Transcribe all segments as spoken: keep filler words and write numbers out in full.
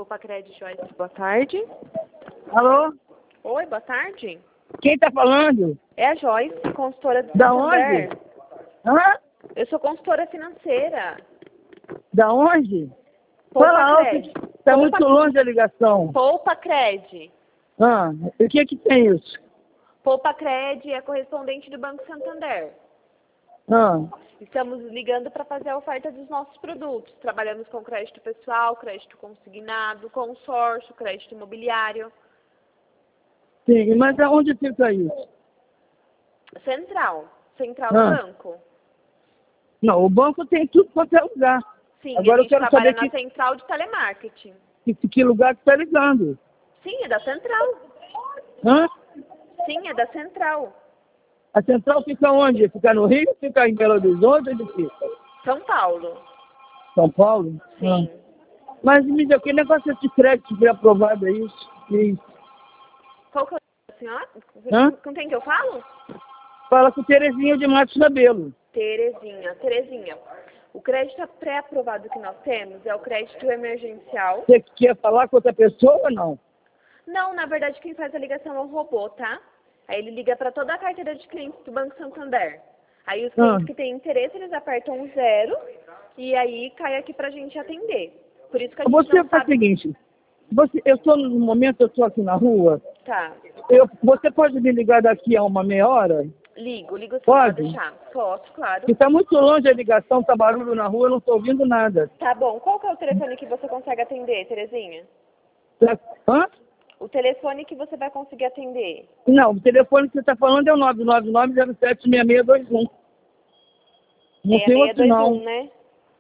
Poupa-Cred Joyce, boa tarde. Alô? Oi, boa tarde. Quem tá falando? É a Joyce, consultora do Da Santander. onde? Hã? Eu sou consultora financeira. Da onde? Fala alto, Poupa-Cred. tá Poupa- muito longe a ligação. Poupa-Cred. Ah, o que que tem isso? Poupa-Cred é correspondente do Banco Santander. Ah, Estamos ligando para fazer a oferta dos nossos produtos. Trabalhamos com crédito pessoal, crédito consignado, consórcio, crédito imobiliário. sim, mas aonde fica isso? Central. Central Ah. do banco. Não, o banco tem tudo em qualquer lugar. Sim, Agora a eu gente quero trabalha saber na que, central de telemarketing. que, que lugar que tá ligando. Sim, é da central. Hã? Sim, é da central. A central fica onde? Fica no Rio? Fica em Belo Horizonte? Onde fica? São Paulo. São Paulo? Sim. Ah. Mas me diz, que negócio de crédito foi aprovado é isso? isso? Qual que é a senhora? Hã? Com quem que eu falo? Fala com Terezinha de Matos Cabelo. Terezinha. Terezinha. O crédito pré-aprovado que nós temos é o crédito emergencial. Você quer falar com outra pessoa ou não? Não, na verdade quem faz a ligação é o robô, tá? Aí ele liga para toda a carteira de clientes do Banco Santander. Aí os clientes Ah. que têm interesse, eles apertam um zero e aí cai aqui pra gente atender. Por isso que a gente Você não faz o sabe... seguinte, você, eu estou no momento, eu estou aqui na rua, Tá. eu, você pode me ligar daqui a uma meia hora? Ligo, ligo sim, Pode? pode deixar. Posso, claro. Porque está muito longe a ligação, está barulho na rua, eu não estou ouvindo nada. Tá bom. Qual que é o telefone que você consegue atender, Terezinha? Hã? O telefone que você vai conseguir atender? Não, o telefone que você está falando é o nove nove nove zero sete seis seis dois um. Não tem outro não. seis seis dois um, né?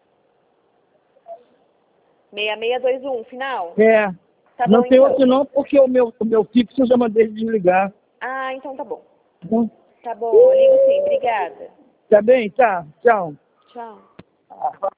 seis seis dois um, final? É. Tá Não bom, tem então. outro não, porque o meu, o meu fixo eu já mandei desligar. Ah, então tá bom. Hum. Tá bom, eu ligo sim. Obrigada. Tá bem? Tá. Tchau. Tchau.